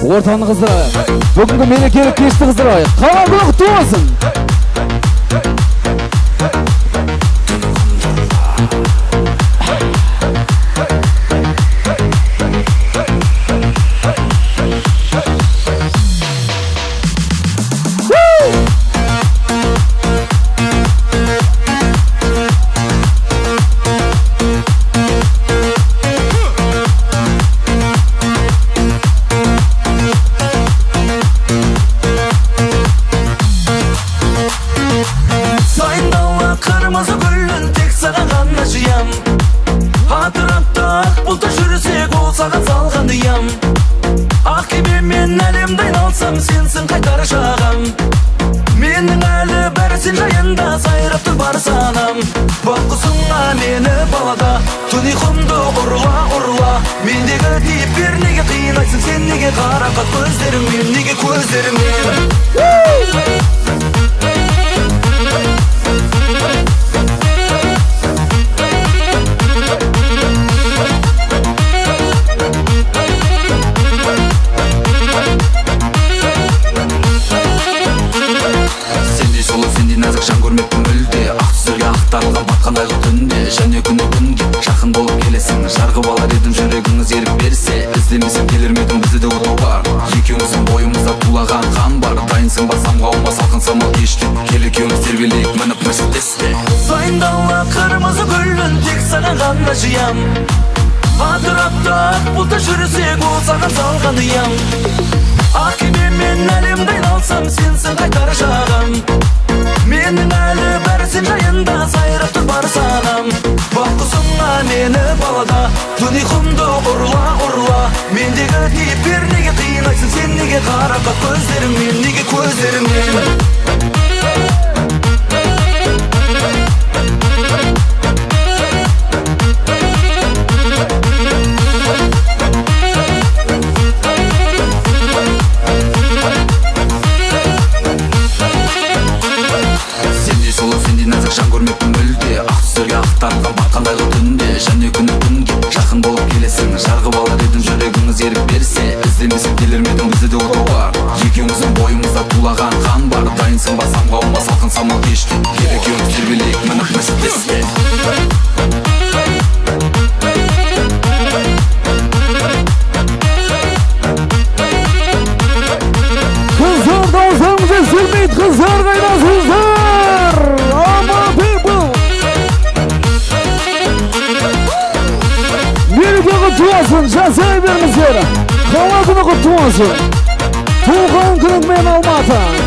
ортаны қыздырайық. Бүгінгі мерекелік кешті қыздырайық. Қалған күні құтты болсын. Sensin qaytar şağım Menin әлі бәрісін жайында сайрап тұр бар санам Баққысыңа мені балада Түн ұйқымды ұрла Мендегі дейіп бер неге қиынайсың Сен неге қарақат көздеріңмен Неге көздеріңмен жан көрмеппін мүлде ақ түстерге ақтарылған батқандайғы түнде және күні күнге жақын болып келесің жарғып алар едім жүрегіңіз ерік берсе іздемесем келер ме едің бізде де отау бар екеуміздің бойымызда тулаған қан бар дайынсың ба самға аума салқын самал кеште кел екеуміз тербелейік мініп мерседесте сайындала қырмызы гүлін тек саған ғана жиям атырапта ақ бұлтта жүрсек ол саған салған ұям ақ кемемен әлемді айналсам сенсің қайтар шағым Менің әлі бәрісін жайында сайрап тұр бар санам Баққысыңа мені балада Түн ұйқымды ұрла Мендегі дейіп бер неге қиынайсың Сен неге қарақат көздеріңмен Неге көздеріңмен жан көрмеппін мүлде ақ түстерге ақтарылған батқандайғы түнде және күні күнге жақын болып келесің жарғып алар едім жүрегіңіз ерік берсе іздемесем келер ме едің бізде де отау бар екеуміздің бойымызда тулаған қан бар дайынсың ба самға аума салқын самал кеште кел екеуміз тербелейік мініп мерседесте Қыздар даусыңызды сілмейді қыздар қайдасыздар Мереке құтты болсын, жасай беріңіздер. Қала күні құтты болсын. Туған күніңмен Алматы.